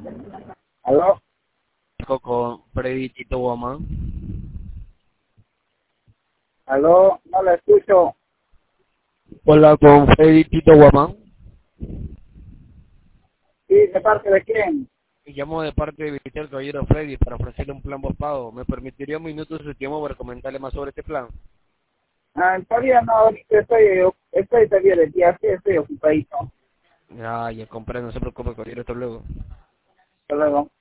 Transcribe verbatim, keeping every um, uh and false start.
¿Aló? Con Freddy Tito Woman. ¿Aló? No la escucho. Hola, con Freddy Tito Woman. Sí, ¿de parte de quién? Me llamo de parte de Vitel Caballero Freddy para ofrecerle un plan postpago. ¿Me permitiría un minuto de su tiempo para comentarle más sobre este plan? Ah, todavía no, ahorita estoy, estoy todavía de día, sí, estoy ocupadito. Ya, ya compré, no se preocupe, caballero, hasta luego. Hasta luego.